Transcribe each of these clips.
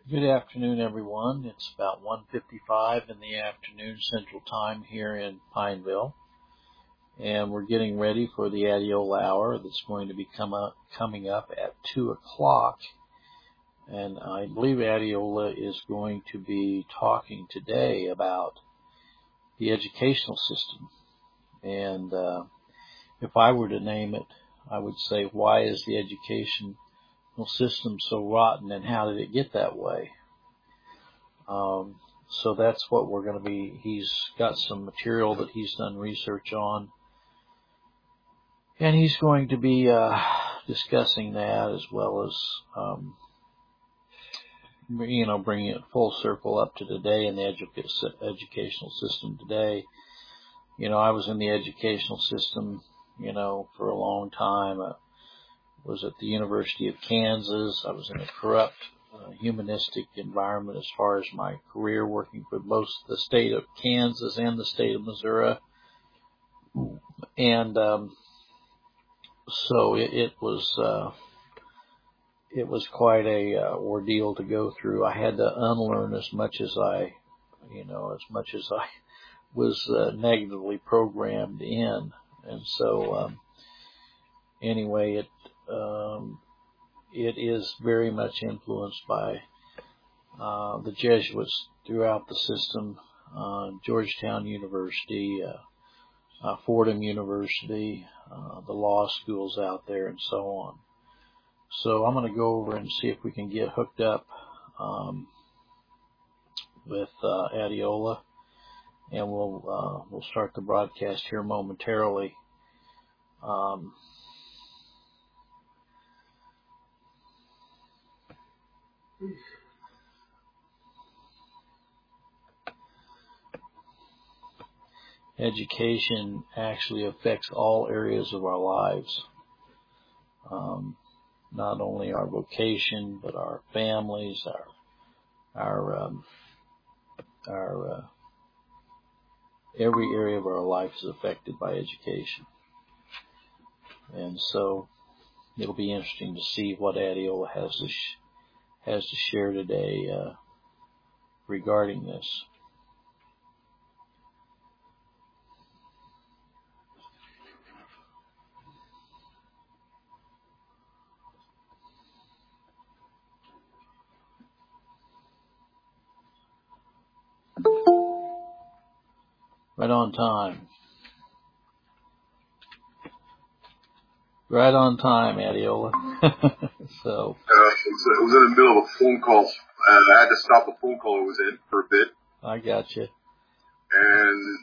Good afternoon, everyone. It's about 1:55 in the afternoon Central Time here in Pineville, and we're getting ready for the Adiola Hour that's going to be coming up at 2 o'clock. And I believe Adiola is going to be talking today about the educational system. And if I were to name it, I would say, why is the educational system so rotten, and how did it get that way? So that's what we're going to be. He's got some material that he's done research on, and he's going to be discussing that, as well as bringing it full circle up to today in the educational system today. I was in the educational system, for a long time. I was at the University of Kansas. I was in a corrupt, humanistic environment as far as my career, working for both the state of Kansas and the state of Missouri. And so it was quite a ordeal to go through. I had to unlearn as much as I was negatively programmed in. And so anyway, it is very much influenced by the Jesuits throughout the system, Georgetown University, Fordham University, the law schools out there, and so on. So I'm going to go over and see if we can get hooked up with Adiola, and we'll start the broadcast here momentarily. Education actually affects all areas of our lives, not only our vocation, but our families, our every area of our life is affected by education. And so it'll be interesting to see what Adiola has to share today regarding this. Right on time. Right on time, Adiola. So. It was in the middle of a phone call, and I had to stop the phone call I was in for a bit. I got you. And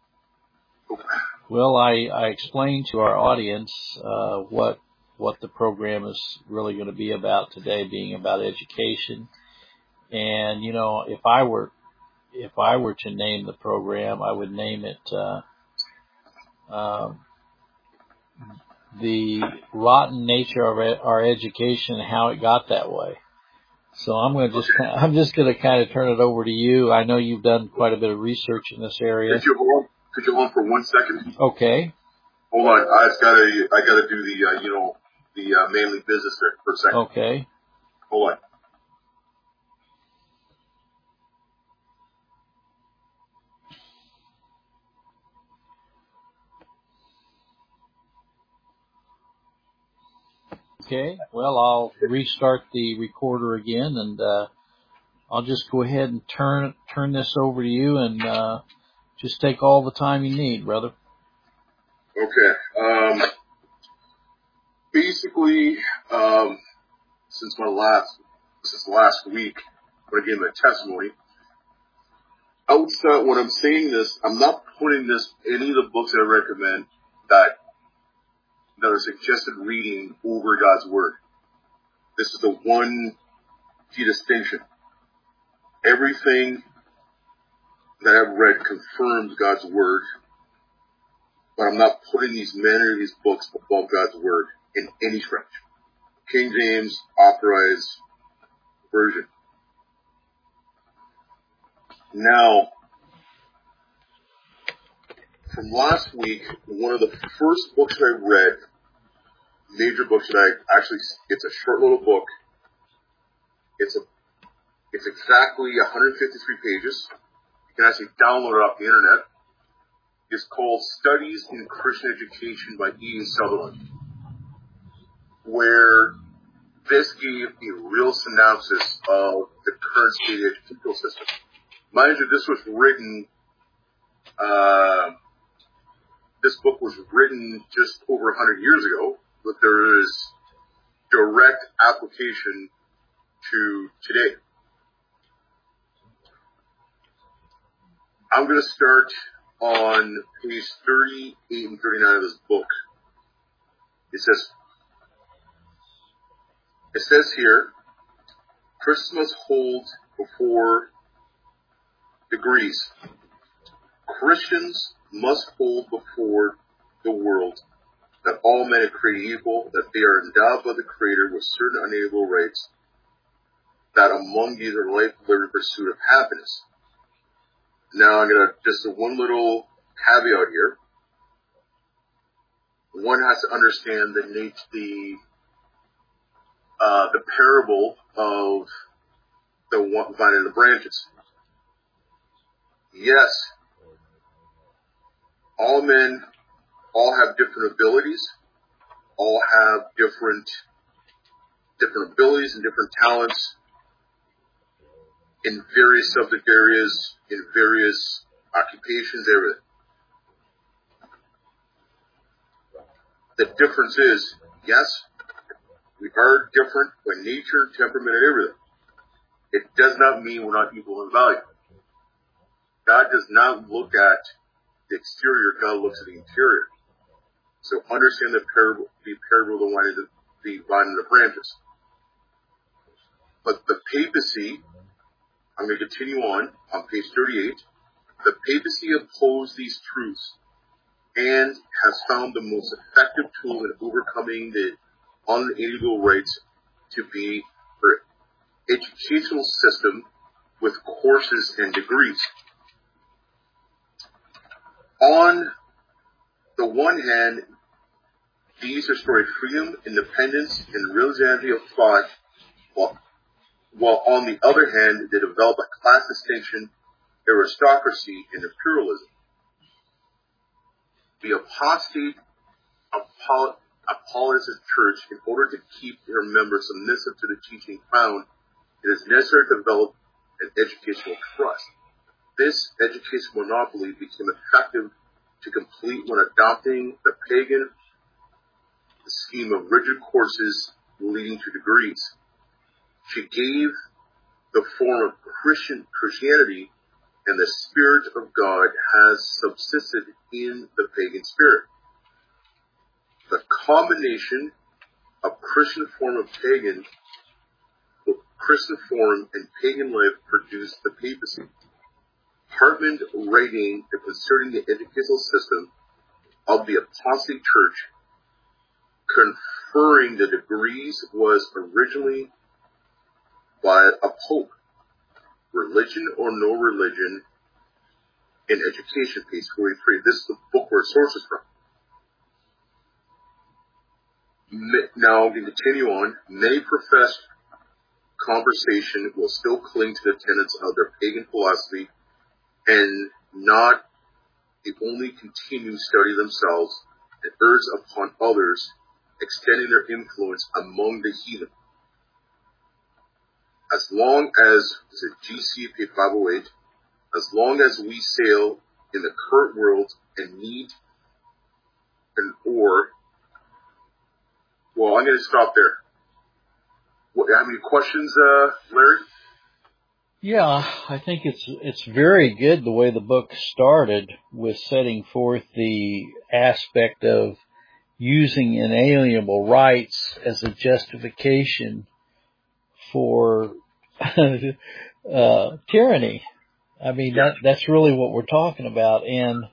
well, I explained to our audience what the program is really going to be about today, being about education. And if I were to name the program, I would name it the rotten nature of our education and how it got that way. So I'm just going to kind of turn it over to you. I know you've done quite a bit of research in this area. Could you hold on for 1 second? Okay. Hold on. I gotta do the mainly business there for a second. Okay. Hold on. Okay, well, I'll restart the recorder again, and I'll just go ahead and turn this over to you, and just take all the time you need, brother. Okay. Basically, since last week, when I gave my testimony, outside when I'm saying this, I'm not putting this in any of the books I recommend that are suggested reading over God's Word. This is the one key distinction. Everything that I've read confirms God's Word, but I'm not putting many of these books above God's Word in any stretch. King James Authorized Version. Now, from last week, one of the first books I read, major books that it's a short little book. It's It's exactly 153 pages. You can actually download it off the internet. It's called Studies in Christian Education by E.A. Sutherland, where this gave a real synopsis of the current state of the educational system. Mind you, this book was written just over 100 years ago, but there is direct application to today. I'm going to start on page 38 and 39 of this book. It says here, Christmas holds before degrees. Christians must hold before the world that all men are created equal, that they are endowed by the Creator with certain unalienable rights, that among these are life, liberty, pursuit of happiness. Now I'm going to just one little caveat here. One has to understand the parable of the vine and the branches. Yes, all men all have different abilities, all have different abilities and different talents in various subject areas, in various occupations, everything. The difference is, yes, we are different by nature, temperament, and everything. It does not mean we're not equal in value. God does not look at the exterior, God looks at the interior. So understand the parable of the vine and the branches. But the papacy, I'm going to continue on page 38. The papacy opposed these truths and has found the most effective tool in overcoming the unalienable rights to be her educational system with courses and degrees. On the one hand, these destroy freedom, independence, and originality of thought, while on the other hand, they develop a class distinction, aristocracy, and imperialism. The apostate Apollinarian Church, in order to keep their members submissive to the teaching found, it is necessary to develop an educational trust. This educational monopoly became effective to complete when adopting the pagan scheme of rigid courses leading to degrees. She gave the form of Christianity, and the Spirit of God has subsisted in the pagan spirit. The combination of Christian form and pagan life produced the papacy. Hartman, writing concerning the educational system of the apostate church, conferring the degrees was originally by a pope. Religion or no religion in education, page 43. This is the book where it sources from. Now, we continue on. Many professed conversation will still cling to the tenets of their pagan philosophy and not the only continue study themselves and urge upon others, extending their influence among the heathen. As long as, GC page 508, as long as we sail in the current world and need an oar, well, I'm going to stop there. Have any questions, Larry? Yeah, I think it's very good the way the book started with setting forth the aspect of using inalienable rights as a justification for tyranny. I mean, that's really what we're talking about. And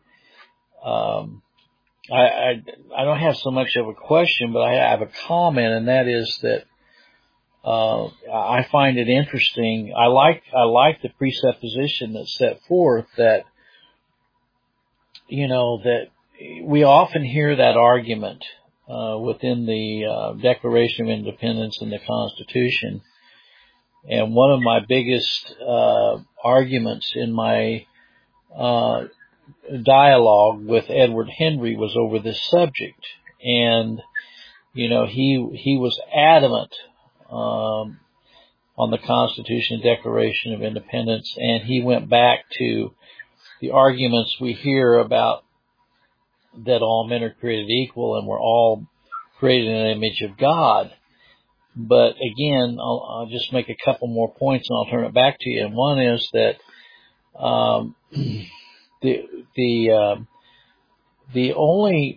I don't have so much of a question, but I have a comment, and that is that I find it interesting. I like the presupposition that's set forth that, that we often hear that argument within the Declaration of Independence and the Constitution And one of my biggest arguments in my dialogue with Edward Henry was over this subject. And, you know, he was adamant on the Constitution and Declaration of Independence, and he went back to the arguments we hear about that all men are created equal and we're all created in the image of God. But again, I'll just make a couple more points and I'll turn it back to you. And one is that the only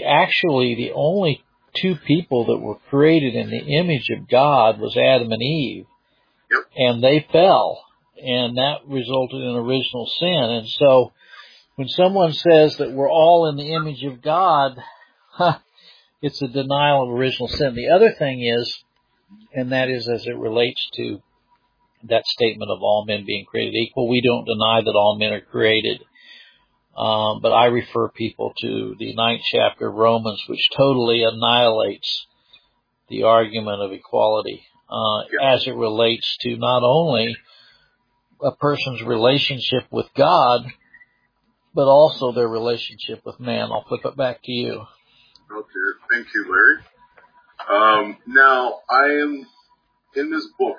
two people that were created in the image of God was Adam and Eve. Yep. And they fell, and that resulted in original sin. And so when someone says that we're all in the image of God, it's a denial of original sin. The other thing is, and that is as it relates to that statement of all men being created equal, we don't deny that all men are created. But I refer people to the 9th chapter of Romans, which totally annihilates the argument of equality as it relates to not only a person's relationship with God, but also their relationship with man. I'll flip it back to you. Okay, thank you, Larry. Now, I am in this book.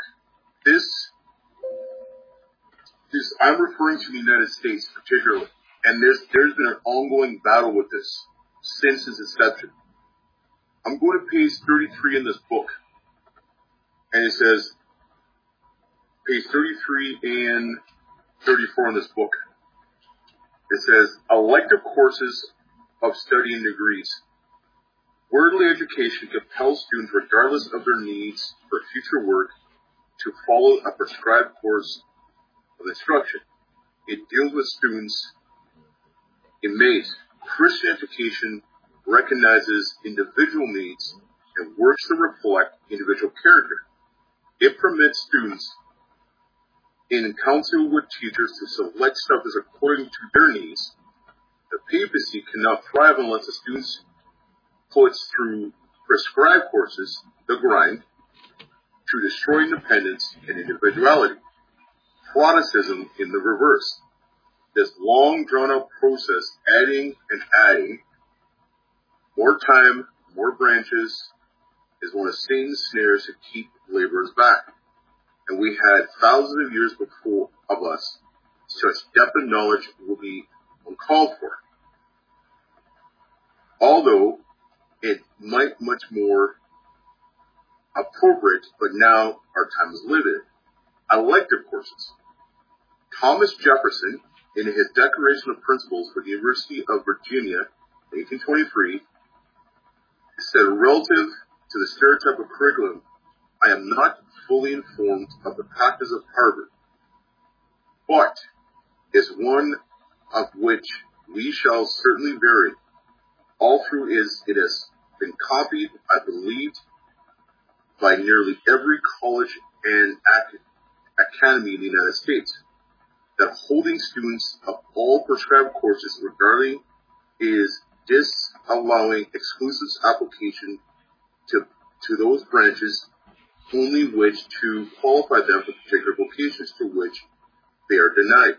I'm referring to the United States particularly, and there's been an ongoing battle with this since its inception. I'm going to page 33 in this book, and it says, page 33 and 34 in this book, it says, elective courses of study and degrees. Worldly education compels students, regardless of their needs for future work, to follow a prescribed course of instruction. It deals with students in Mays. Christian education recognizes individual needs and works to reflect individual character. It permits students in counsel with teachers to select subjects according to their needs. The papacy cannot thrive unless the students puts through prescribed courses, the grind, to destroy independence and individuality. Protestantism in the reverse. This long drawn-out process, adding and adding more time, more branches, is one of Satan's snares to keep laborers back. And we had thousands of years before of us, such depth of knowledge will be uncalled for. Although it might much more appropriate, but now our time is limited. Elective courses. Thomas Jefferson, in his Declaration of Principles for the University of Virginia, 1823, said, relative to the stereotype of curriculum, I am not fully informed of the practice of Harvard, but is one of which we shall certainly vary. All through it has been copied, I believe, by nearly every college and academy in the United States. That holding students of all prescribed courses regarding is disallowing exclusive application to those branches only which to qualify them for particular vocations to which they are denied.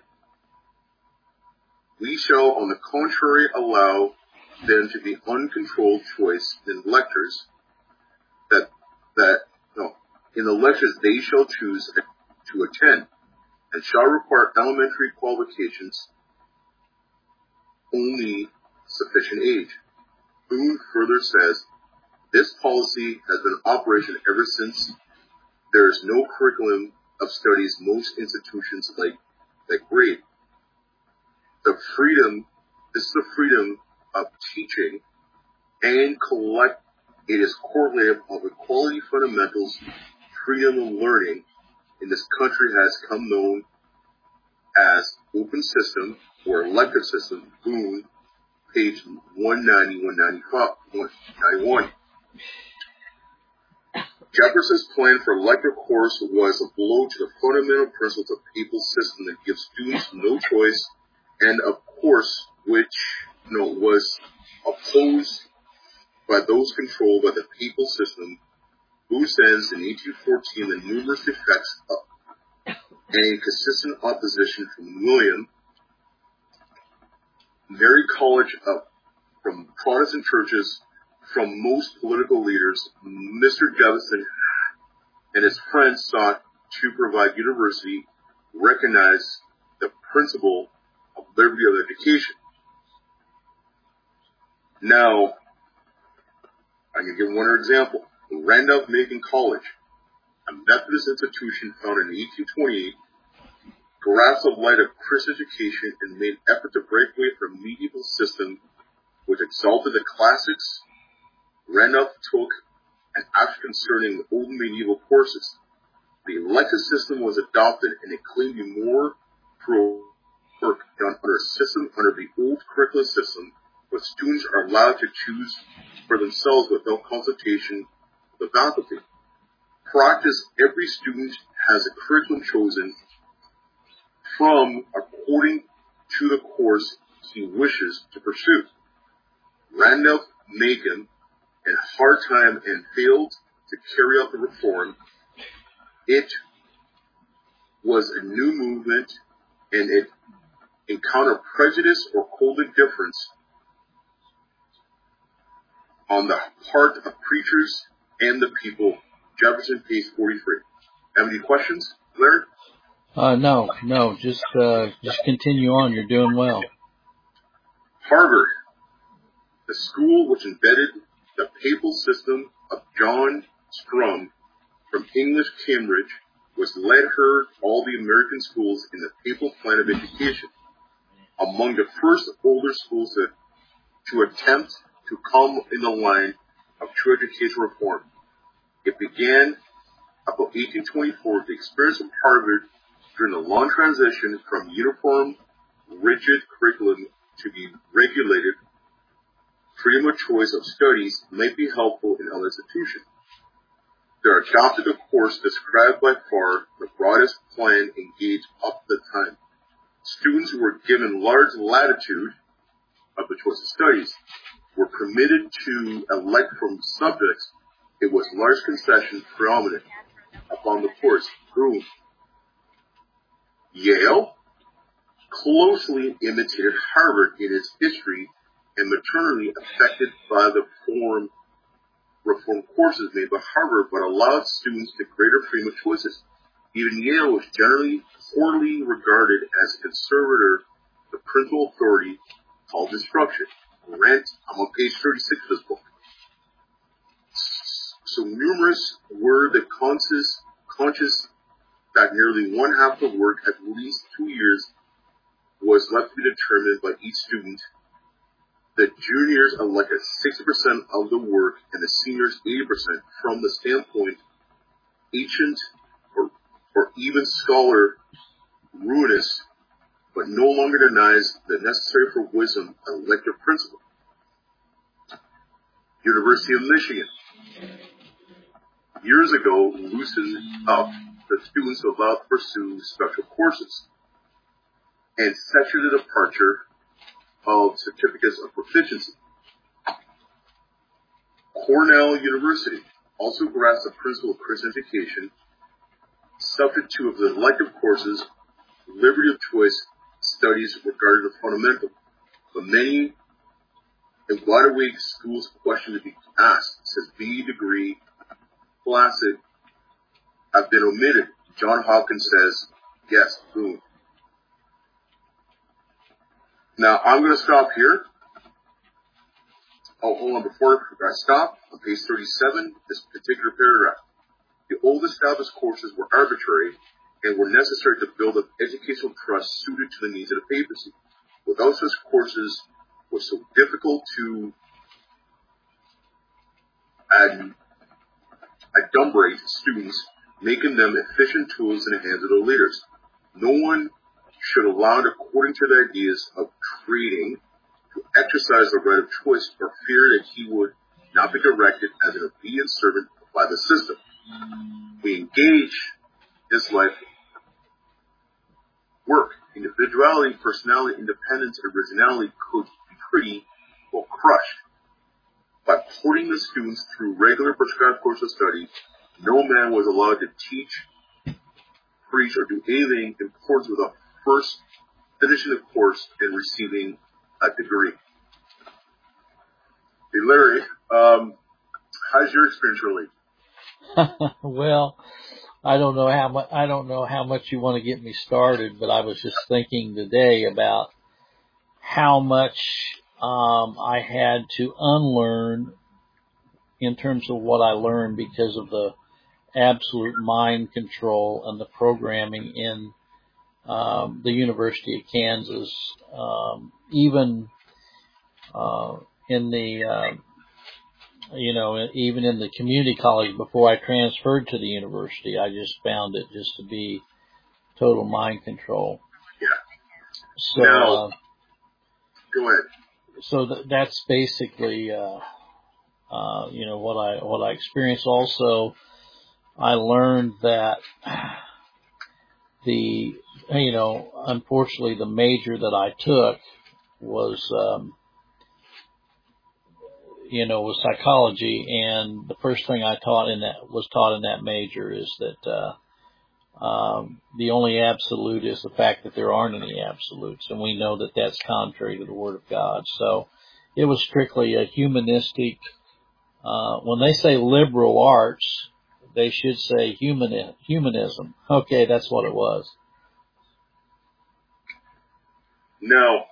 We shall, on the contrary, allow them to be uncontrolled choice in lectures in the lectures they shall choose to attend, and shall require elementary qualifications only sufficient age. Boone further says, this policy has been in operation ever since there is no curriculum of studies most institutions like grade. This is the freedom of teaching and collect. It is correlative of equality fundamentals, freedom of learning in this country has come known as open system or elective system. Boone, page 190, 191. Jefferson's plan for elective course was a blow to the fundamental principles of papal system that gives students no choice, and of course, which was opposed by those controlled by the papal system Booth sensed in 1814 the numerous defects and inconsistent opposition from William, Mary College from Protestant churches, from most political leaders. Mr. Jefferson and his friends sought to provide university recognize the principle of liberty of education. Now, I can give one other example. Randolph-Macon College, a Methodist institution founded in 1828, grasped the light of Christian education and made effort to break away from a medieval system which exalted the classics. Randolph took an action concerning old medieval courses. The elective system was adopted and it claimed to be more pro-work done under a system under the old curriculum system, but students are allowed to choose for themselves without consultation with the faculty. Practice, every student has a curriculum chosen from according to the course he wishes to pursue. Randolph-Macon had a hard time and failed to carry out the reform. It was a new movement and it encountered prejudice or cold indifference on the part of preachers and the people. Jefferson, page 43. Have any questions, Larry? No, just continue on. You're doing well. Harvard, the school which embedded the papal system of John Strum from English Cambridge, was led her all the American schools in the papal plan of education. Among the first older schools to attempt to come in the line of true educational reform. It began about 1824, the experience of Harvard during the long transition from uniform, rigid curriculum to the regulated freedom of choice of studies might be helpful in other institutions. They adopted a course described by far the broadest plan engaged up to the time. Students who were given large latitude of the choice of studies were permitted to elect from subjects. It was large concession predominant upon the course. Boom. Yale closely imitated Harvard in its history and maternally affected by the reform courses made by Harvard, but allowed students the greater freedom of choices. Even Yale was generally poorly regarded as a conservator. The principal authority called instruction. I'm on page 36 of this book. So numerous were the conscious that nearly one half of the work, at least 2 years, was left to be determined by each student. The juniors elected 60% of the work and the seniors 80% from the standpoint ancient or even scholar ruinous, but no longer denies the necessary for wisdom an elective principle. University of Michigan. Years ago, loosened up the students allowed to pursue special courses and censored the departure of certificates of proficiency. Cornell University also grasped the principle of Christian education, subject to of the elective courses, liberty of choice studies regarded as fundamental. But many and wide awake schools question to be asked, says B degree classic have been omitted. John Hopkins says, yes, boom. Now, I'm going to stop here. Oh, hold on. Before I stop, on page 37, this particular paragraph. The old established courses were arbitrary and were necessary to build up educational trust suited to the needs of the papacy. Without such courses, it was so difficult to adumbrate students, making them efficient tools in the hands of the leaders. No one should allow it according to the ideas of trading to exercise the right of choice for fear that he would not be directed as an obedient servant by the system. We engage this life work. Individuality, personality, independence, and originality could be pretty well crushed. By putting the students through regular prescribed course of study, no man was allowed to teach, preach, or do anything important without first finishing the course and receiving a degree. Hey, Larry, how's your experience really? Well, I don't know how much you want to get me started, but I was just thinking today about how much I had to unlearn in terms of what I learned because of the absolute mind control and the programming in the University of Kansas, even in the even in the community college before I transferred to the university. I just found it just to be total mind control. Yeah. So now, go ahead. So that's basically what I experienced. Also, I learned that unfortunately the major that I took was was psychology, and the first thing I taught in that major is that the only absolute is the fact that there aren't any absolutes, and we know that that's contrary to the Word of God. So it was strictly a humanistic. When they say liberal arts, they should say humanism. Okay, that's what it was. Now,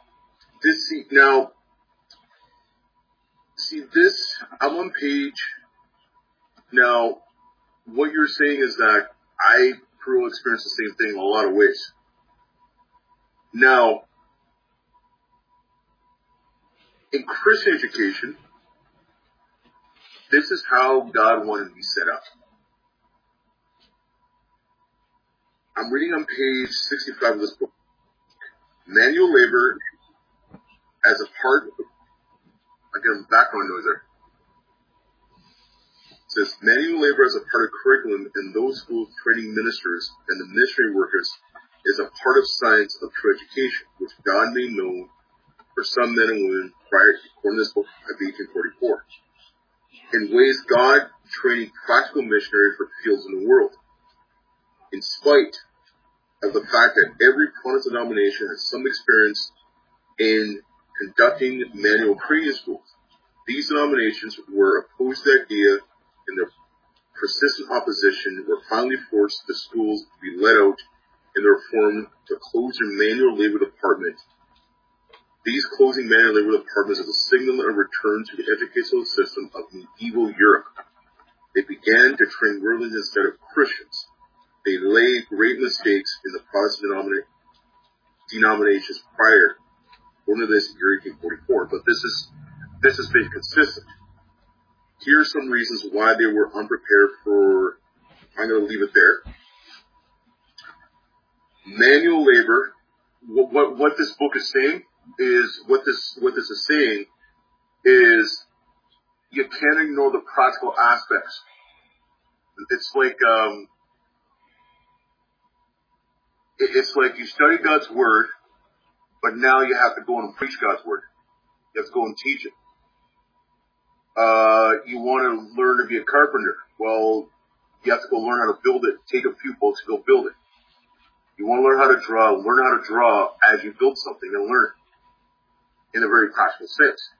this, I'm on page. Now, what you're saying is that I pretty well experienced the same thing in a lot of ways. Now, in Christian education, this is how God wanted to be set up. I'm reading on page 65 of this book. Manual labor as a part of, I get a background noise there. It says, manual labor as a part of curriculum in those schools training ministers and the missionary workers is a part of science of true education, which God made known for some men and women prior to recording this book of 1844. In ways God training practical missionaries for fields in the world. In spite of the fact that every Protestant denomination has some experience in conducting manual training schools, these denominations were opposed to the idea, and their persistent opposition were finally forced the schools to be let out in the reform to close their manual labor department. These closing manual labor departments is a signal of return to the educational system of medieval Europe. They began to train worldlings instead of Christians. They laid great mistakes in the Protestant denominations prior. One of this in 1844, but this has been consistent. Here are some reasons why they were unprepared for. I'm going to leave it there. Manual labor. What this book is saying is what this is saying is you can't ignore the practical aspects. It's like you study God's word, but now you have to go and preach God's word. You have to go and teach it. You want to learn to be a carpenter. Well, you have to go learn how to build it. Take a few books, go build it. You want to learn how to draw. Learn how to draw as you build something and learn in a very practical sense.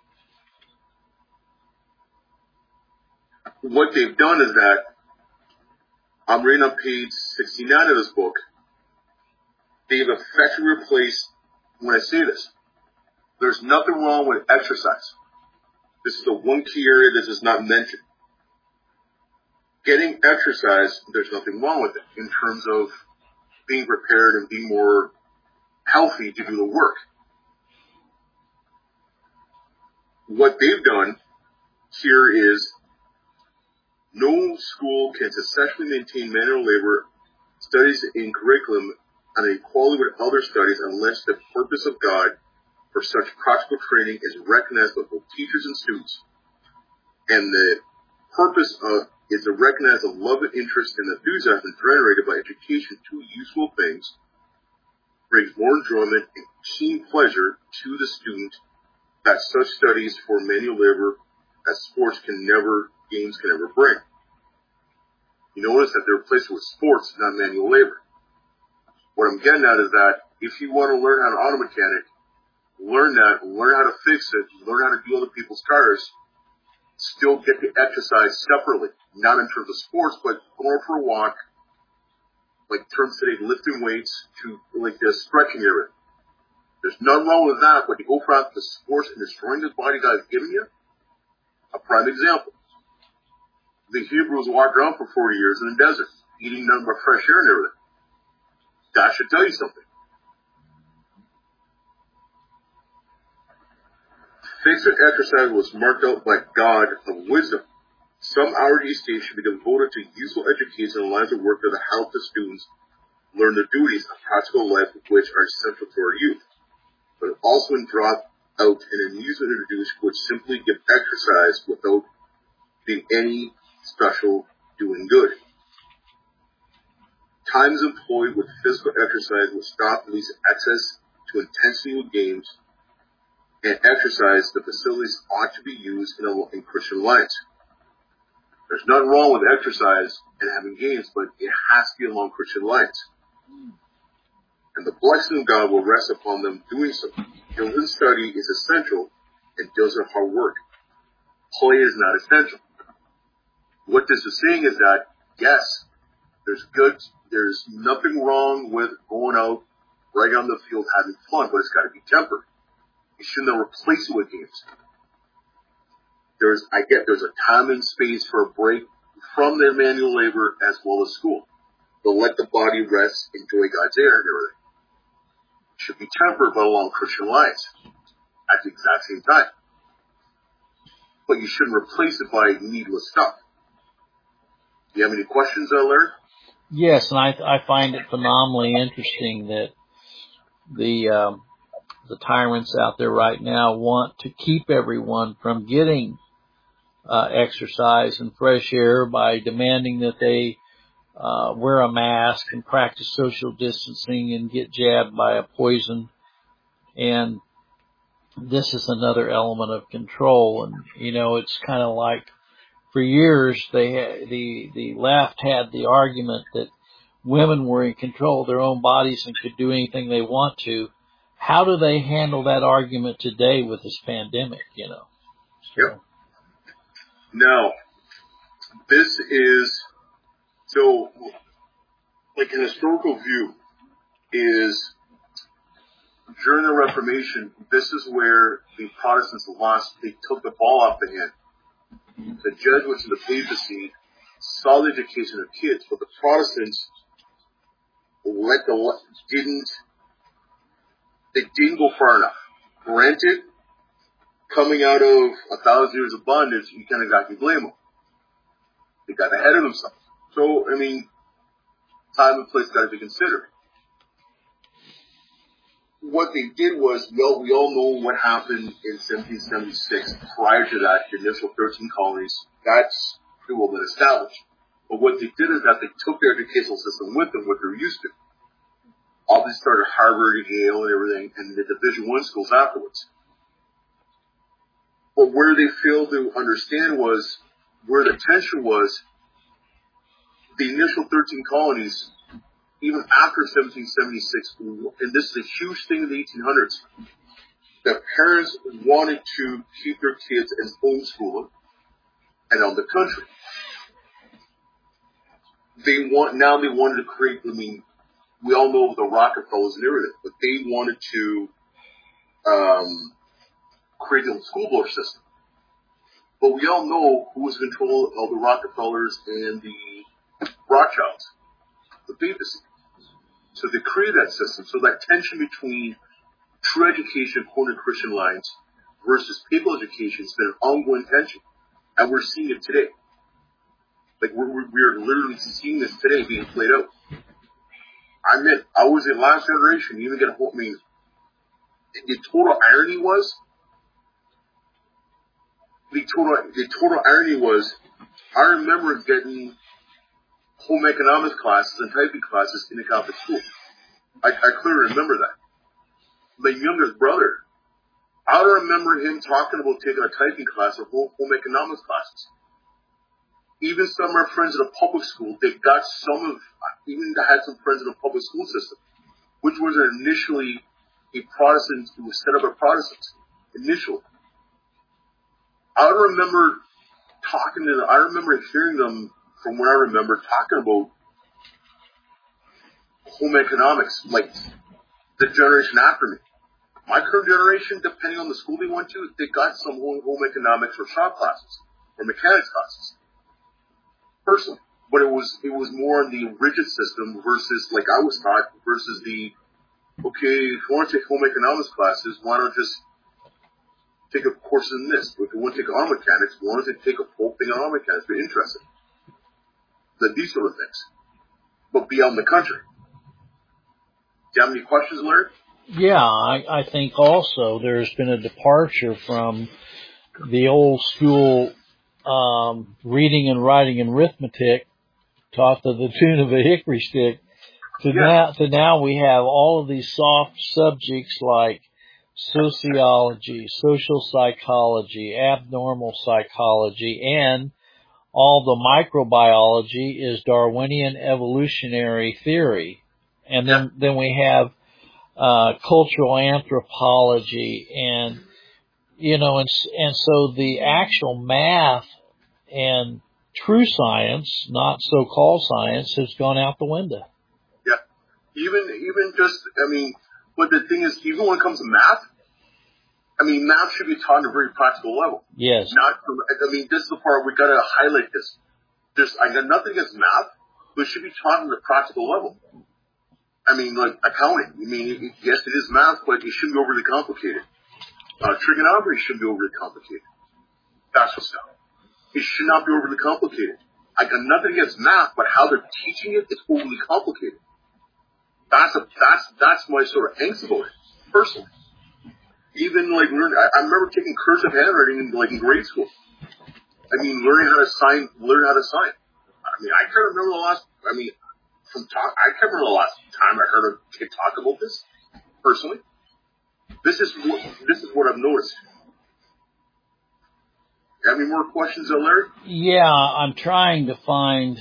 What they've done is that I'm reading on page 69 of this book. They've effectively replaced, when I say this, there's nothing wrong with exercise. This is the one key area that is not mentioned. Getting exercise, there's nothing wrong with it in terms of being prepared and being more healthy to do the work. What they've done here is no school can successfully maintain manual labor studies in curriculum on equality with other studies unless the purpose of God for such practical training is recognized by both teachers and students. And the purpose is to recognize the love and interest and enthusiasm generated by education to useful things, brings more enjoyment and keen pleasure to the student that such studies for manual labor as games can never bring. You notice that they're replaced with sports, not manual labor. What I'm getting at is that if you want to learn how to auto mechanic, learn that, learn how to fix it, learn how to deal with people's cars, still get the exercise separately, not in terms of sports, but going for a walk, like terms today, lifting weights to like the stretching area. There's nothing wrong with that, but you go for the sports and destroying this body God's giving you. A prime example. The Hebrews walked around for 40 years in the desert, eating nothing but fresh air and everything. That should tell you something. Fixed exercise was marked out by God of wisdom. Some hours each day should be devoted to useful education and lines of work that will help the students learn the duties of practical life which are essential to our youth. But also drop out an amusement introduced which simply give exercise without being any special doing good. Times employed with physical exercise will stop at least access to intensity with games and exercise. The facilities ought to be used in Christian lives. There's nothing wrong with exercise and having games, but it has to be along Christian lines. And the blessing of God will rest upon them doing so. Diligent study is essential and diligent hard work. Play is not essential. What this is saying is that, yes, there's nothing wrong with going out right on the field having fun, but it's got to be tempered. You shouldn't replace it with games. There's a time and space for a break from the manual labor as well as school. But let the body rest, enjoy God's air and everything. It should be tempered but along Christian lines at the exact same time. But you shouldn't replace it by needless stuff. Do you have any questions, Larry? Yes, and I find it phenomenally interesting that the tyrants out there right now want to keep everyone from getting exercise and fresh air by demanding that they wear a mask and practice social distancing and get jabbed by a poison. And this is another element of control. And, it's kind of like for years the left had the argument that women were in control of their own bodies and could do anything they want to. How do they handle that argument today with this pandemic, Yep. Now, this is, so, like an historical view is, during the Reformation, this is where the Protestants lost, they took the ball off the hand. The Jesuits and the papacy saw the education of kids, but the Protestants didn't go far enough. Granted, coming out of 1,000 years of bondage, you kind of got to blame them. They got ahead of themselves. So, time and place got to be considered. What they did was, we all know what happened in 1776. Prior to that, the initial 13 colonies, that's pretty well been established. But what they did is that they took their educational system with them, what they're used to. Obviously started Harvard, Yale, and everything, and the Division I schools afterwards. But where they failed to understand was, where the tension was, the initial 13 colonies, even after 1776, and this is a huge thing in the 1800s, the parents wanted to keep their kids in homeschooling and on the country. They wanted to create, we all know the Rockefellers and everything, but they wanted to create a school board system. But we all know who was in control of the Rockefellers and the Rothschilds, the papacy. So they created that system. So that tension between true education according to Christian lines versus papal education has been an ongoing tension. And we're seeing it today. Like we're literally seeing this today being played out. I was the last generation to even get a whole, the total irony was, I remember getting home economics classes and typing classes in the Catholic school. I clearly remember that. My youngest brother, I don't remember him talking about taking a typing class or home economics classes. even some of our friends in the public school, they got even had some friends in the public school system, which was initially a Protestant, it was set up by Protestants, initially. I remember hearing them, from what I remember, talking about home economics, like the generation after me. My current generation, depending on the school they went to, they got some home economics or shop classes or mechanics classes, personally. But it was more in the rigid system versus, like I was taught, versus the, okay, if you want to take home economics classes, why don't just take a course in this? If you want to take auto mechanics, why don't you take a whole thing on auto mechanics? Be interested. These sort of things. But be out in the country. Do you have any questions, Larry? Yeah, I think also there's been a departure from the old school reading and writing and arithmetic taught to the tune of a hickory stick to now we have all of these soft subjects like sociology, social psychology, abnormal psychology, and all the microbiology is Darwinian evolutionary theory. And then we have cultural anthropology and so the actual math and true science, not so-called science, has gone out the window. Yeah. Even just, but the thing is, even when it comes to math, math should be taught on a very practical level. Yes. This is the part we gotta highlight this. I got nothing against math, but it should be taught on a practical level. Like accounting. Yes, it is math, but it shouldn't be overly complicated. Trigonometry shouldn't be overly complicated. That's what's stuff. It should not be overly complicated. I got nothing against math, but how they're teaching it is overly complicated. That's my sort of angst about it, personally. Even like I remember taking cursive handwriting in grade school. Learning how to sign. I can't remember the last. I can't remember the last time I heard a kid talk about this, personally. This is what I've noticed. Have any more questions, Larry? Yeah, I'm trying to find.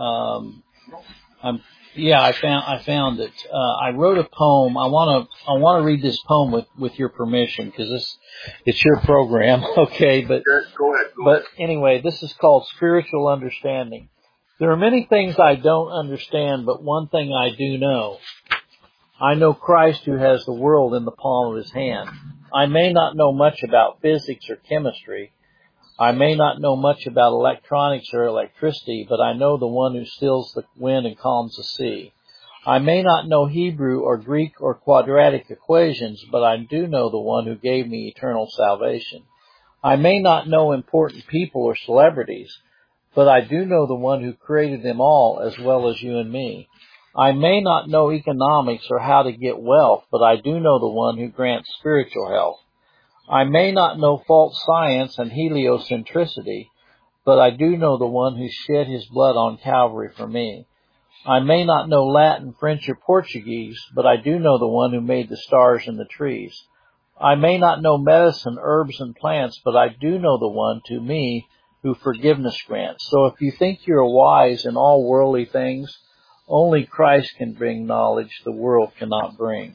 I found it. I wrote a poem. I want to read this poem with your permission because it's your program, okay? But go ahead. Anyway, this is called Spiritual Understanding. There are many things I don't understand, but one thing I do know. I know Christ who has the world in the palm of his hand. I may not know much about physics or chemistry. I may not know much about electronics or electricity, but I know the one who stills the wind and calms the sea. I may not know Hebrew or Greek or quadratic equations, but I do know the one who gave me eternal salvation. I may not know important people or celebrities, but I do know the one who created them all as well as you and me. I may not know economics or how to get wealth, but I do know the one who grants spiritual health. I may not know false science and heliocentricity, but I do know the one who shed his blood on Calvary for me. I may not know Latin, French, or Portuguese, but I do know the one who made the stars and the trees. I may not know medicine, herbs, and plants, but I do know the one, to me, who forgiveness grants. So if you think you're wise in all worldly things, only Christ can bring knowledge the world cannot bring.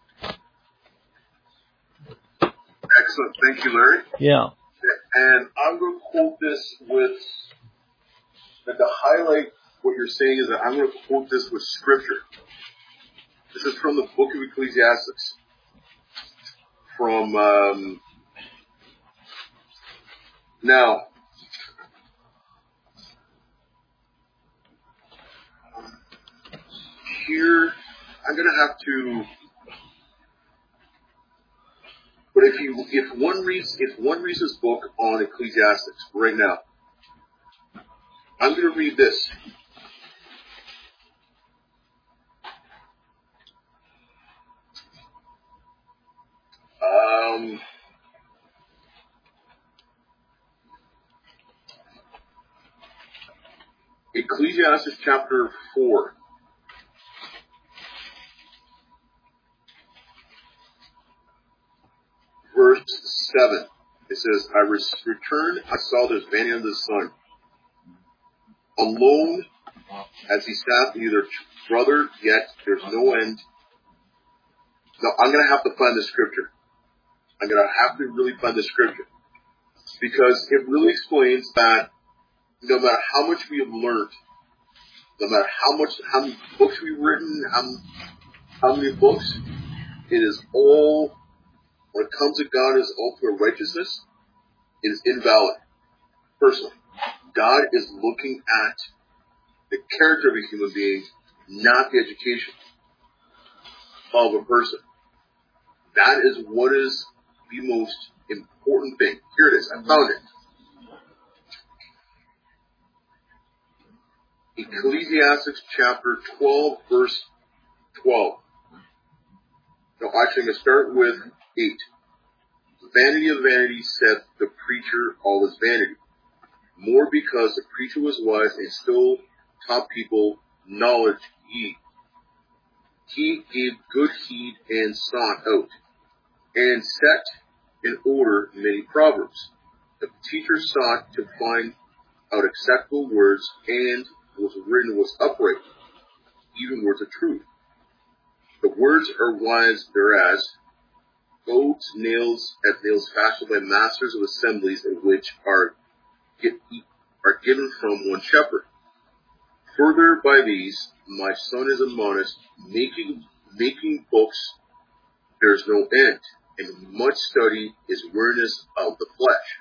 Excellent. Thank you, Larry. Yeah. And I'm going to quote this to highlight what you're saying is that I'm going to quote this with scripture. This is from the book of Ecclesiastes. Now, here, I'm going to have to, but if one reads this book on Ecclesiastes right now, I'm going to read this. Ecclesiastes chapter 4. Verse 7. It says, I returned, I saw this vanity under the sun. alone as he sat, neither brother yet, there's no end. Now, I'm going to have to find the scripture. I'm going to have to really find the scripture. Because it really explains that no matter how much we have learned, no matter how many books we've written, how many books, it is all, when it comes to God as ultimate righteousness, it is invalid. Personally, God is looking at the character of a human being, not the education of a person. That is what is the most important thing. Here it is. I found it. Ecclesiastes chapter 12, verse 12. No, actually, I'm going to start with 8. Vanity of vanity, saith the preacher, all is vanity. More because the preacher was wise and still taught people knowledge ye. He gave good heed and sought out, and set in order many proverbs. The teacher sought to find out acceptable words, and was written was upright, even words of truth. The words are wise thereas goads, nails fashioned by masters of assemblies, of which are given from one shepherd. Further by these, my son is admonished, making books there is no end, and much study is weariness of the flesh.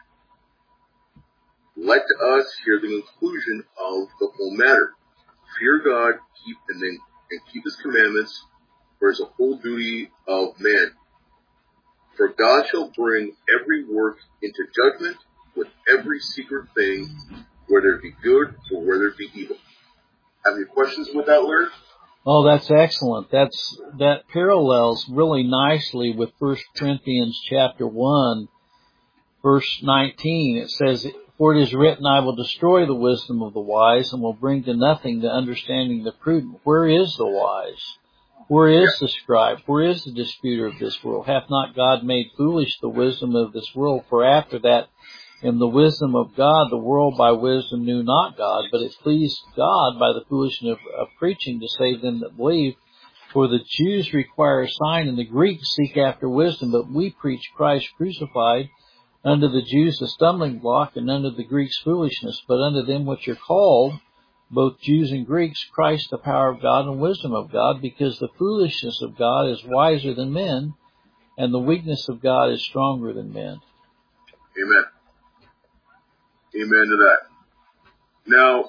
Let us hear the conclusion of the whole matter. Fear God, keep his commandments, for it is the whole duty of man. For God shall bring every work into judgment with every secret thing, whether it be good or whether it be evil. Have any questions with that, Larry? Oh, that's excellent. That parallels really nicely with 1 Corinthians chapter 1, verse 19. It says, for it is written, I will destroy the wisdom of the wise and will bring to nothing the understanding of the prudent. Where is the wise? Where is the scribe? Where is the disputer of this world? Hath not God made foolish the wisdom of this world? For after that, in the wisdom of God, the world by wisdom knew not God, but it pleased God by the foolishness of preaching to save them that believe. For the Jews require a sign, and the Greeks seek after wisdom, but we preach Christ crucified, unto the Jews a stumbling block, and unto the Greeks foolishness, but unto them which are called, both Jews and Greeks, Christ the power of God and wisdom of God, because the foolishness of God is wiser than men, and the weakness of God is stronger than men. Amen. Amen to that. Now,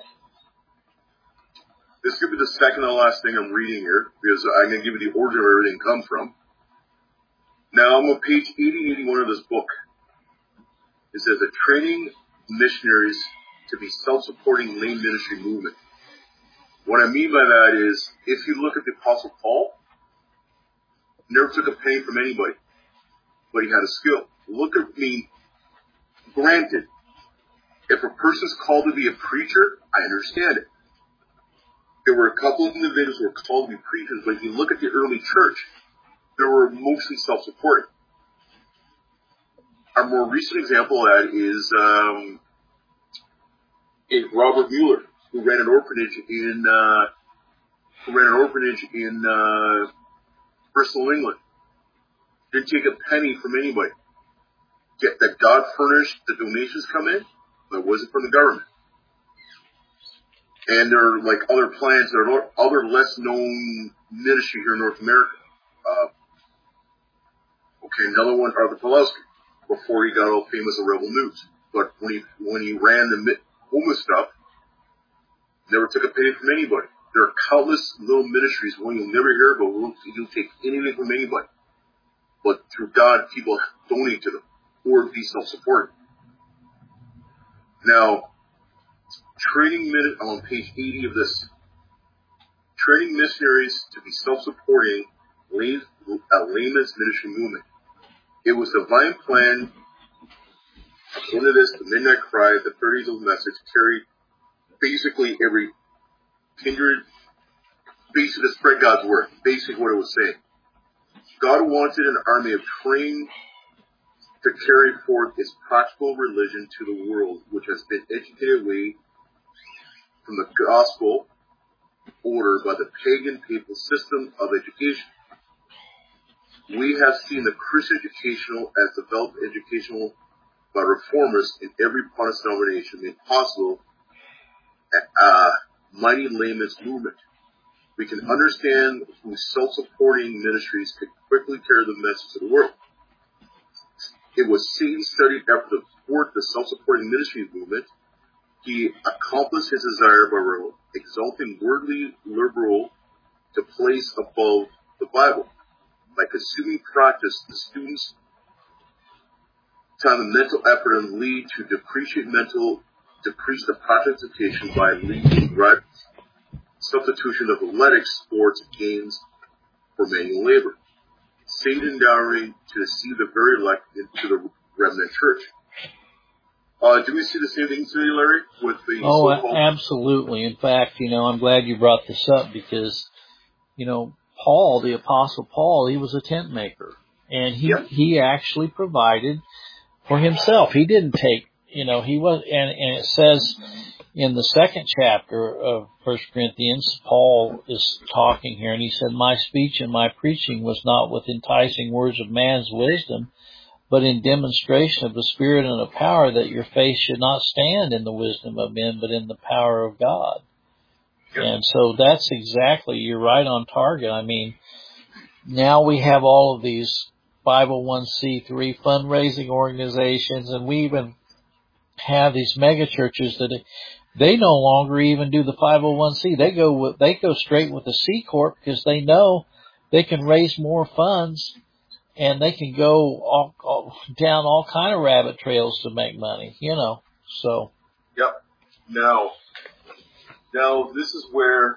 this could be the second to last thing I'm reading here, because I'm going to give you the origin of where everything comes from. Now, I'm on page 80 and 81 of this book. It says, training missionaries to be self-supporting lay ministry movement. What I mean by that is, if you look at the Apostle Paul, never took a penny from anybody, but he had a skill. Granted, if a person's called to be a preacher, I understand it. There were a couple of individuals who were called to be preachers, but if you look at the early church, they were mostly self-supporting. Our more recent example of that is Robert Mueller, who ran an orphanage in Bristol, England. Didn't take a penny from anybody. Yet that God furnished the donations come in, but it wasn't from the government. And there are like other plans, there are other less known ministry here in North America. Another one, Arthur Pawlowski, before he got all famous at Rebel News. But when he ran the homeless stuff, never took a penny from anybody. There are countless little ministries one you'll never hear about who don't take anything from anybody. But through God, people donate to them or be self-supporting. Now, I'm on page 80 of this. Training missionaries to be self-supporting a layman's ministry movement. It was a divine plan. According to this, the Midnight Cry, the 30s of the message, carried basically every kindred, basically to spread God's word. Basically what it was saying. God wanted an army of trained to carry forth his practical religion to the world, which has been educated away from the gospel order by the pagan papal system of education. We have seen the Christian educational as developed educational by reformers in every Protestant denomination made possible mighty layman's movement. We can understand whose self-supporting ministries could quickly carry the message to the world. It was Satan's studied effort to thwart the self-supporting ministry movement. He accomplished his desire by exalting worldly liberal to place above the Bible. By consuming practice, the students time and mental effort and lead to decrease the practice education by leading direct substitution of athletics, sports, games for manual labor. Satan endowing to deceive the very elect into the remnant church. Do we see the same thing today, Larry, with the so-called? Absolutely. In fact, I'm glad you brought this up because, Paul, the Apostle Paul, he was a tent maker. And he actually provided for himself. He didn't take, he was, and it says in the second chapter of 1 Corinthians, Paul is talking here, and he said, "My speech and my preaching was not with enticing words of man's wisdom, but in demonstration of the Spirit and of power, that your faith should not stand in the wisdom of men, but in the power of God." Yep. And so that's exactly, you're right on target. I mean, now we have all of these 501c3 fundraising organizations, and we even have these mega churches that they no longer even do the 501c. They go straight with the C Corp because they know they can raise more funds and they can go down all kind of rabbit trails to make money, so. Yep. Now this is where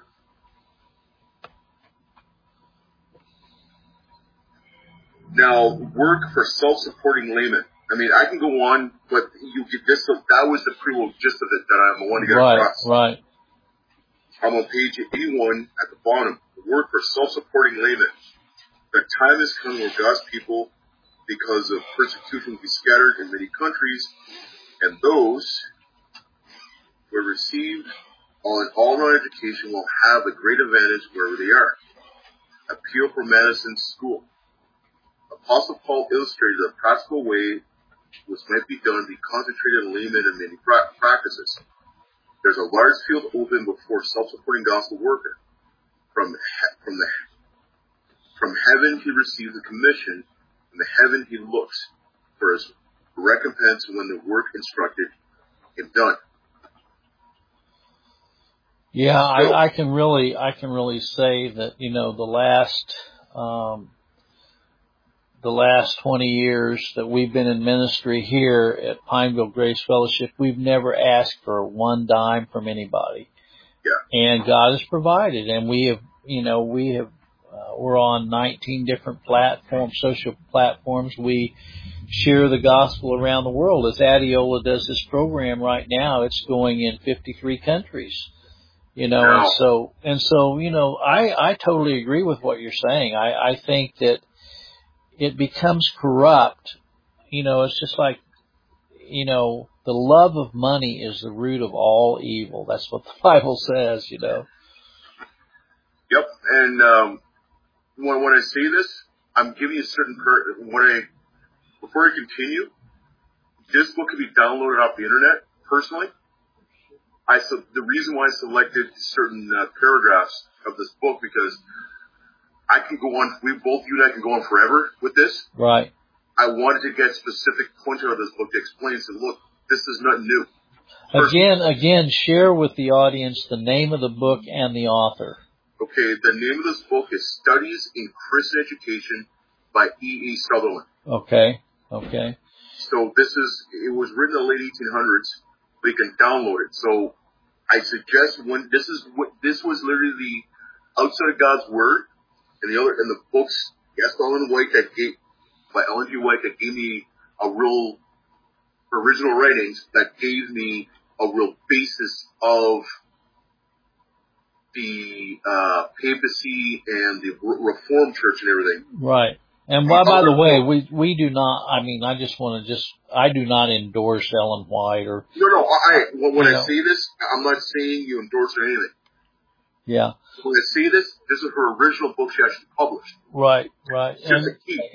work for self-supporting laymen. I mean, I can go on, but you get this. That was the pre-roll gist of it that I want to get across. Right. I'm on page 81 at the bottom. Work for self-supporting laymen. The time has come where God's people, because of persecution, will be scattered in many countries, and those who are received on all-round education will have a great advantage wherever they are. Appeal for Madison School. Apostle Paul illustrated a practical way which might be done to be concentrated on laymen and many practices. There's a large field open before self-supporting gospel worker. From heaven he receives a commission, and the heaven he looks for his recompense when the work instructed him done. Yeah, I can really say that, the last 20 years that we've been in ministry here at Pineville Grace Fellowship, we've never asked for one dime from anybody. Yeah. And God has provided, and we're on 19 different social platforms. We share the gospel around the world. As Adiola does this program right now, it's going in 53 countries. And so, I totally agree with what you're saying. I think that it becomes corrupt. It's just like, the love of money is the root of all evil. That's what the Bible says, Yep. And, when I say this, I'm giving you a certain before I continue, this book can be downloaded off the internet, personally. The reason why I selected certain paragraphs of this book, because I can go on, you and I can go on forever with this. Right. I wanted to get specific points out of this book to explain, so look, this is not new. Again, share with the audience the name of the book and the author. Okay, the name of this book is Studies in Christian Education by E.E. Sutherland. Okay. So it was written in the late 1800s, but you can download it. So I suggest this was literally the outside of God's Word, and the books, Ellen G. White that gave me a real original writings that gave me a real basis of the papacy and the Reformed Church and everything. Right. And by the way, we do not, I mean, I just want to I do not endorse Ellen White or. No, when I say this, I'm not saying you endorse or anything. Yeah. When I say this is her original book she actually published. Right. Just a key.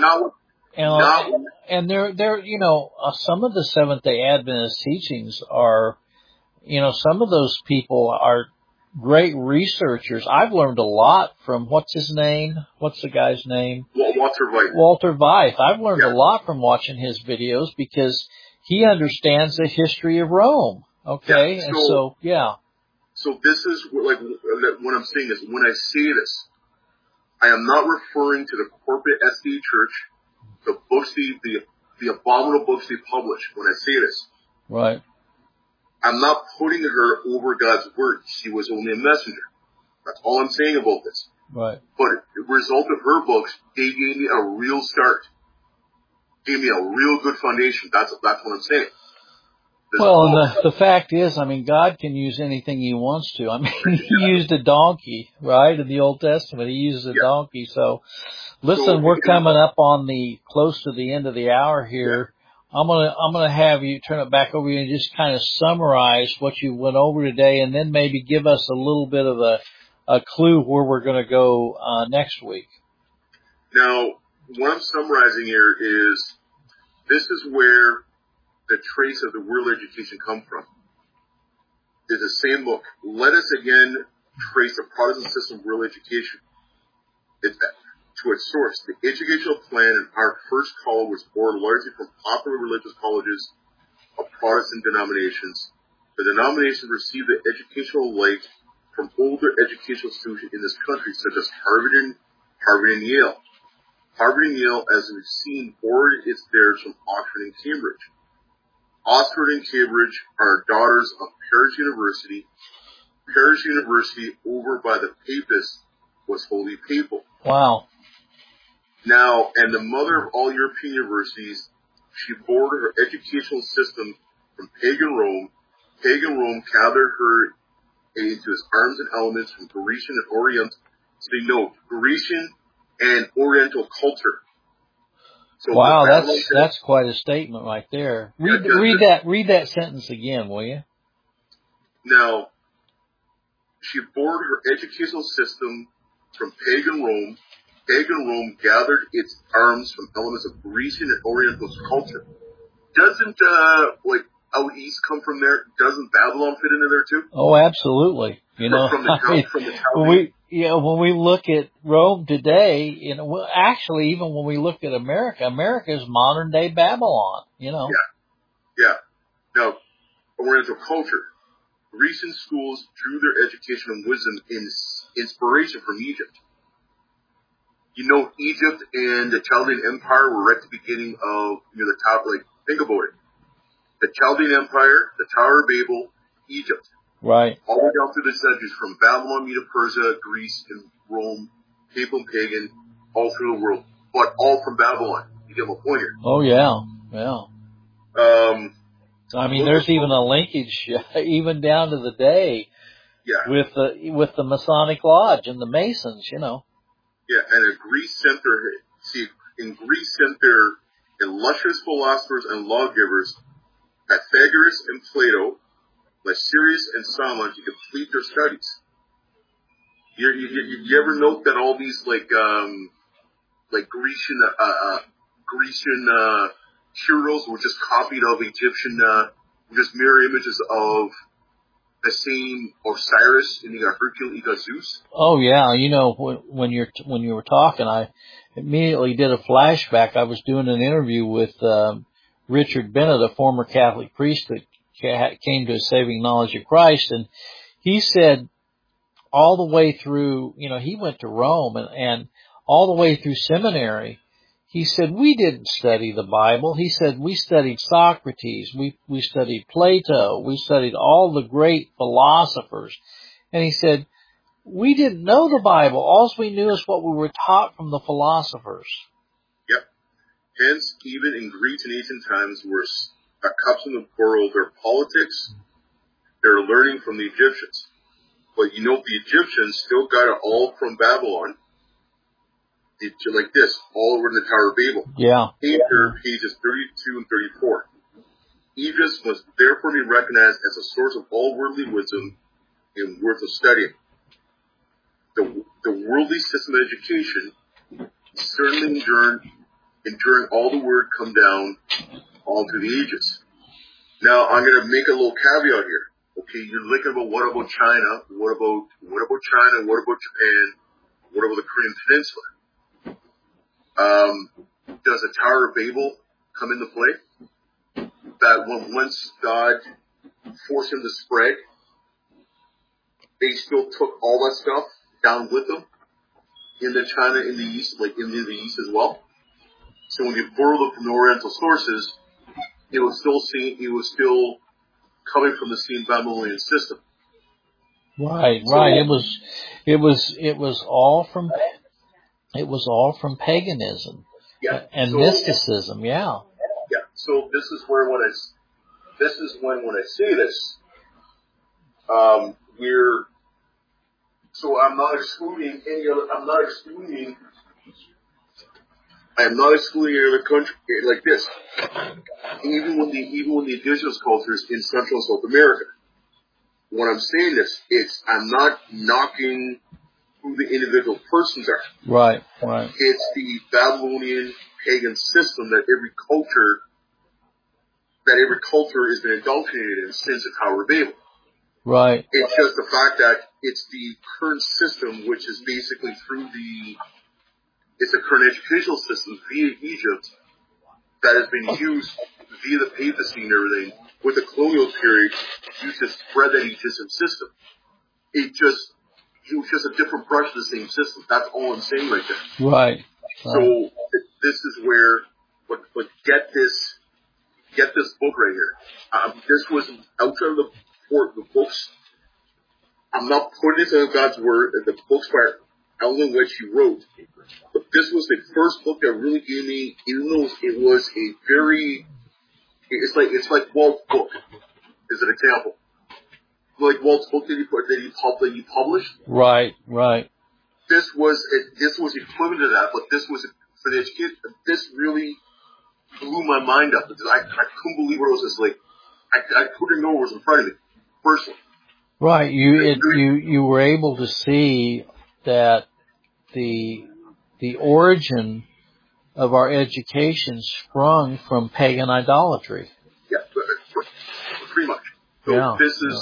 And they're, some of the Seventh-day Adventist teachings are, some of those people are great researchers. I've learned a lot from, what's his name? What's the guy's name? Walter Veith. Walter Veith. I've learned a lot from watching his videos because he understands the history of Rome. Okay. Yeah, and so. So this is what I'm saying is when I say this, I am not referring to the corporate SDA church, the books, the abominable books they publish. When I say this. Right. I'm not putting her over God's word. She was only a messenger. That's all I'm saying about this. Right. But the result of her books, they gave me a real start. Gave me a real good foundation. That's what I'm saying. And the fact is, I mean, God can use anything He wants to. I mean, He used a donkey, right? In the Old Testament, He uses a donkey. So, listen, we're coming up on close to the end of the hour here. I'm gonna have you turn it back over to you and just kind of summarize what you went over today, and then maybe give us a little bit of a clue where we're going to go next week. Now, what I'm summarizing here is this is where the trace of the world education come from. It's the same book. Let us again trace the Protestant system of world education. To its source, the educational plan in our first call was born largely from popular religious colleges of Protestant denominations. The denominations received the educational light from older educational institutions in this country, such as Harvard and Yale. Harvard and Yale, as we've seen, borrowed its theirs from Oxford and Cambridge. Oxford and Cambridge are daughters of Paris University. Paris University, over by the Papists, was wholly papal. Wow. Now, and the mother of all European universities, she borrowed her educational system from pagan Rome. Pagan Rome gathered her into its arms and elements from Grecian and Oriental. So they know Grecian and Oriental culture. So wow, that's quite a statement right there. Read that sentence again, will you? Now, she borrowed her educational system from pagan Rome. Pagan Rome gathered its arms from elements of Grecian and Oriental culture. Doesn't out east come from there? Doesn't Babylon fit into there too? Oh, absolutely. From the when we look at Rome today, actually, even when we look at America, America is modern day Babylon. Yeah. Now, Oriental culture. Grecian schools drew their education and wisdom in inspiration from Egypt. Egypt and the Chaldean Empire were right at the beginning of the top. Think about it. The Chaldean Empire, the Tower of Babel, Egypt. Right. All the way down through the centuries, from Babylon, Medo-Persia, Greece, and Rome, papal and pagan, all through the world, but all from Babylon. You get my point here. Oh yeah. I mean, there's even a linkage, even down to the day, with the Masonic Lodge and the Masons. Yeah, and in Greece sent their illustrious philosophers and lawgivers, Pythagoras and Plato, Lycurgus and Solon, to complete their studies. You ever note that all these Grecian heroes were just copied of Egyptian, just mirror images of the same Osiris, and you got Hercules, you got Zeus? Oh yeah, when you were talking, I immediately did a flashback. I was doing an interview with Richard Bennett, a former Catholic priest that came to a saving knowledge of Christ, and he said all the way through, he went to Rome and all the way through seminary, he said, we didn't study the Bible. He said, we studied Socrates, we studied Plato, we studied all the great philosophers. And he said, we didn't know the Bible. All we knew is what we were taught from the philosophers. Yep. Hence, even in Greece in ancient times, were accustomed to borrow their politics, their learning from the Egyptians. But the Egyptians still got it all from Babylon. It's like this, all over in the Tower of Babel. Yeah. Here, pages 32 and 34. Egypt must therefore be recognized as a source of all worldly wisdom and worth of studying. The worldly system of education certainly enduring all the word come down all through the ages. Now, I'm going to make a little caveat here. Okay, you're looking about what about China? What about China? What about Japan? What about the Korean Peninsula? Does the Tower of Babel come into play? That once God forced him to spread, they still took all that stuff down with them into China, in the East, like into the East as well. So when you borrowed it from the Oriental sources, it was still coming from the same Babylonian system. Right. It was all from paganism. Yeah. And mysticism. Yeah. Yeah. So this is when I say this, I'm not excluding any other country like this. Even when the indigenous cultures in Central and South America. When I'm saying this, I'm not knocking who the individual persons are. Right. It's the Babylonian pagan system that every culture has been indoctrinated in since the Tower of Babel. Right. It's just the fact that it's the current system, which is basically it's the current educational system via Egypt that has been used via the papacy and everything with the colonial period used to spread that Egyptian system. It was just a different brush of the same system. That's all I'm saying right there. Right. So this is where, but get this book right here. This was outside of the books. I'm not putting this in God's word. The books by Ellen White she wrote, but this was the first book that really gave me. Even though it was it's like Walt's book as an example. Like Walt's book that he published. Right. This was equivalent to that, but this was for the education. This really blew my mind up because I couldn't believe what it was. Just like I couldn't know what was in front of me personally. Right. You were able to see that the origin of our education sprung from pagan idolatry. Yeah, pretty much. So yeah.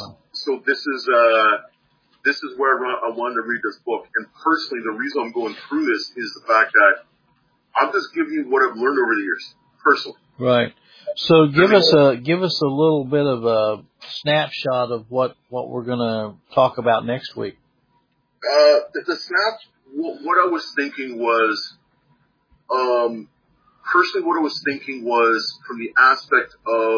This is where I wanted to read this book. And personally, the reason I'm going through this is the fact that I'm just giving you what I've learned over the years, personally. Right. So give us a little bit of a snapshot of what we're going to talk about next week. What I was thinking was, personally, what I was thinking was from the aspect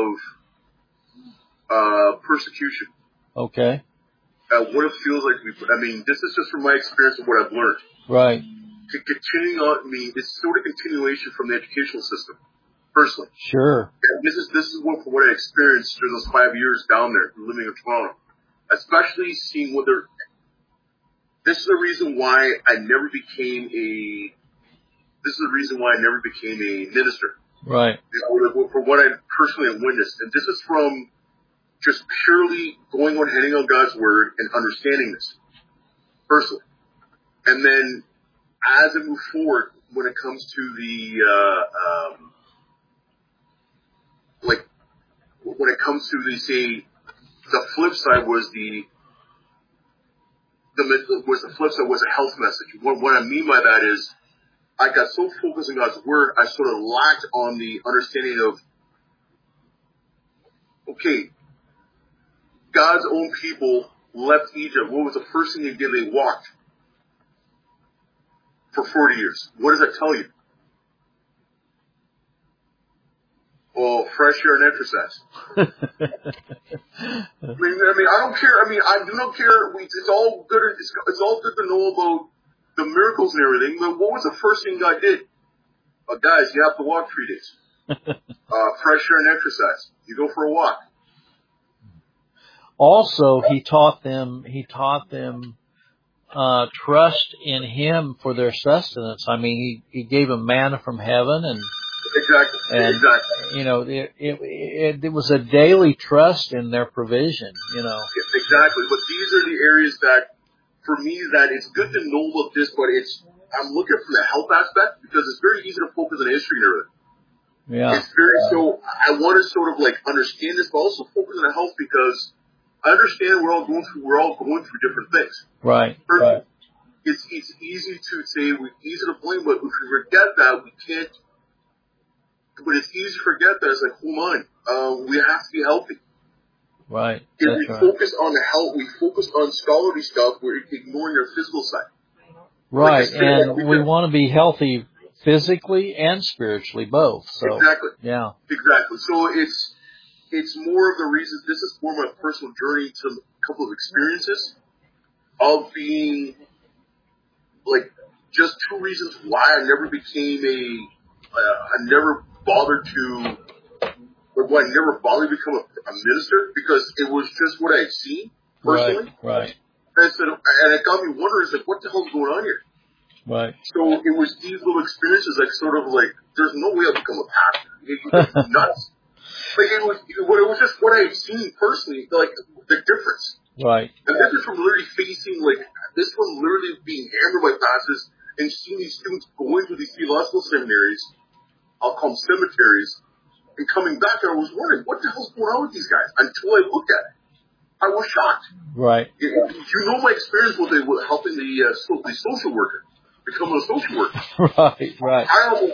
of persecution. Okay. What it feels like this is just from my experience of what I've learned. Right. To continuing on, it's sort of continuation from the educational system, personally. Sure. And this is what I experienced through those 5 years down there, living in Toronto. Especially seeing this is the reason why I never became a minister. Right. For what I personally have witnessed. And this is from just purely heading on God's word and understanding this personally. And then as I move forward, when it comes to the flip side was a health message. What I mean by that is I got so focused on God's word, I sort of lacked on the understanding of, okay, God's own people left Egypt. What was the first thing they did? They walked for 40 years. What does that tell you? Well, fresh air and exercise. I don't care. I do not care. It's all good. It's all good to know about the miracles and everything. But what was the first thing God did? Guys, you have to walk 3 days. Fresh air and exercise. You go for a walk. Also, he taught them trust in Him for their sustenance. I mean, He gave them manna from heaven, and exactly. You know, it was a daily trust in their provision. You know, exactly. But these are the areas that, for me, that it's good to know about this, but I'm looking from the health aspect because it's very easy to focus on history and everything. Yeah. It's so I want to sort of like understand this, but also focus on the health because I understand we're all going through different things. Right. Right. It's easy to say, easy to blame, but if we forget that, we can't. But it's easy to forget that. It's like, hold on, we have to be healthy. Right. If we focus on the health, we focus on scholarly stuff, we're ignoring our physical side. Right, and we want to be healthy physically and spiritually, both. So exactly. Yeah. Exactly. So it's more of the reasons. This is more my personal journey to a couple of experiences of being like just two reasons why I never became I never bothered to. Why I never bothered to become a minister because it was just what I had seen personally. Right. And it got me wondering, like, what the hell's going on here? Right. So it was these little experiences, like, sort of like, there's no way I'll become a pastor. It's nuts. Like, it was just what I had seen personally, like, the difference. Right. And this is from literally being hammered by pastors and seeing these students going to these theological seminaries, I'll call them cemeteries, and coming back, and I was wondering, what the hell's going on with these guys? Until I looked at it. I was shocked. Right. You know my experience with helping the social worker, becoming a social worker. Right.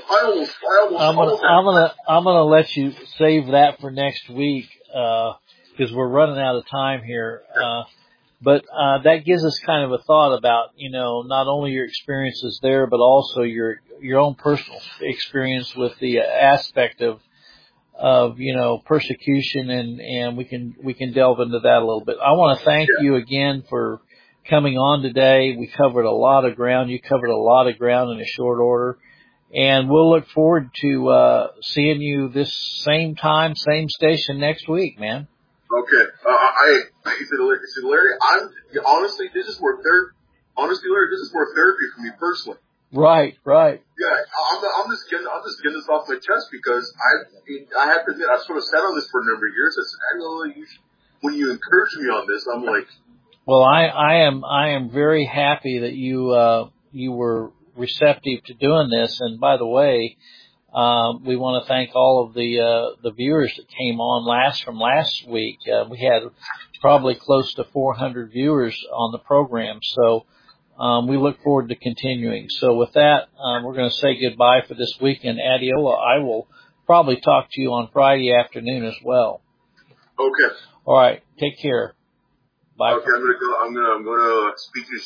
I I'm gonna let you save that for next week, because we're running out of time here. But that gives us kind of a thought about, you know, not only your experiences there, but also your own personal experience with the aspect of, you know, persecution, and we can delve into that a little bit. I want to thank you again for coming on today. We covered a lot of ground. You covered a lot of ground in a short order, and we'll look forward to seeing you this same time, same station next week, man. Okay. I said, Larry, honestly, this is more therapy. Honestly, Larry, this is more therapy for me personally. Right. Yeah, I'm just getting this off my chest because I have to admit I've sort of sat on this for a number of years. I said, when you encourage me on this, I'm like, well, I am very happy that you were receptive to doing this. And by the way, we want to thank all of the viewers that came on from last week. We had probably close to 400 viewers on the program. So. We look forward to continuing. So with that, we're going to say goodbye for this week. And Adiola, I will probably talk to you on Friday afternoon as well. Okay. All right. Take care. Bye. Okay. I'm going to speak to you